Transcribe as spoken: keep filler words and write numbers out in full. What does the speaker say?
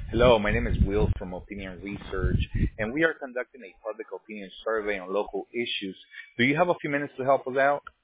Hello, my name is Will from Opinion Research, and we are conducting a public opinion survey on local issues. Do you have a few minutes to help us out?